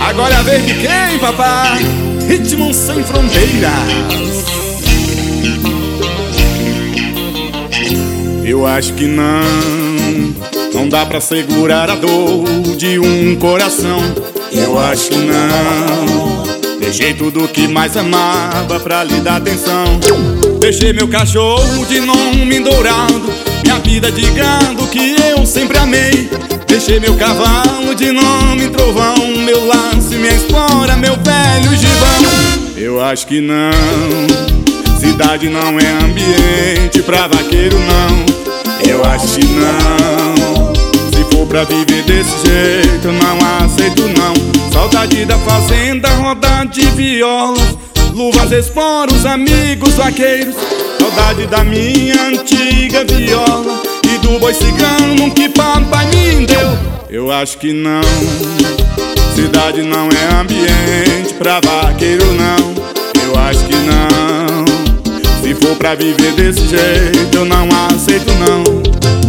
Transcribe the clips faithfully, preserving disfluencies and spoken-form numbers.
Agora é a vez de quem, papá? Ritmo sem fronteiras. Eu acho que não, não dá pra segurar a dor de um coração. Eu acho que não, deixei tudo que mais amava pra lhe dar atenção. Deixei meu cachorro de nome dourado, minha vida de gado que eu sempre amei. Deixei meu cavalo de nome trovão, meu laço e minha espora, meu velho gibão. Eu acho que não, cidade não é ambiente pra vaqueiro não. Eu acho que não, se for pra viver desse jeito eu não aceito não. Saudade da fazenda, rodar de violas, luvas, esporos, amigos vaqueiros. Saudade da minha antiga viola e do boi cigano que papai me deu. Eu acho que não, cidade não é ambiente pra vaqueiro não. Eu acho que não, se for pra viver desse jeito eu não aceito não.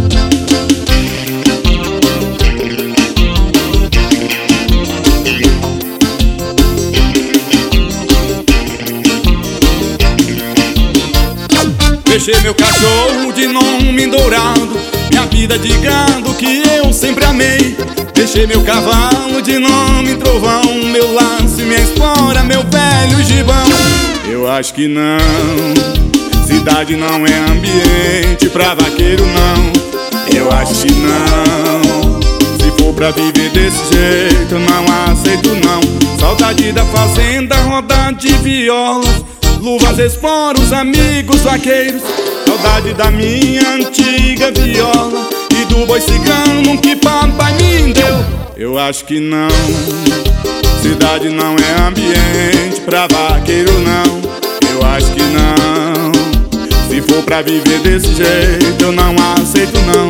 Deixei meu cachorro de nome dourado, minha vida de gado que eu sempre amei. Deixei meu cavalo de nome trovão, meu laço e minha espora, meu velho gibão. Eu acho que não, cidade não é ambiente pra vaqueiro não. Eu acho que não, se for pra viver desse jeito eu não aceito não. Saudade da fazenda, rodar de violas, luvas, esporos, amigos vaqueiros. Saudade da minha antiga viola e do boi cigano que papai me deu. Eu acho que não, cidade não é ambiente pra vaqueiro não. Eu acho que não, se for pra viver desse jeito eu não aceito não.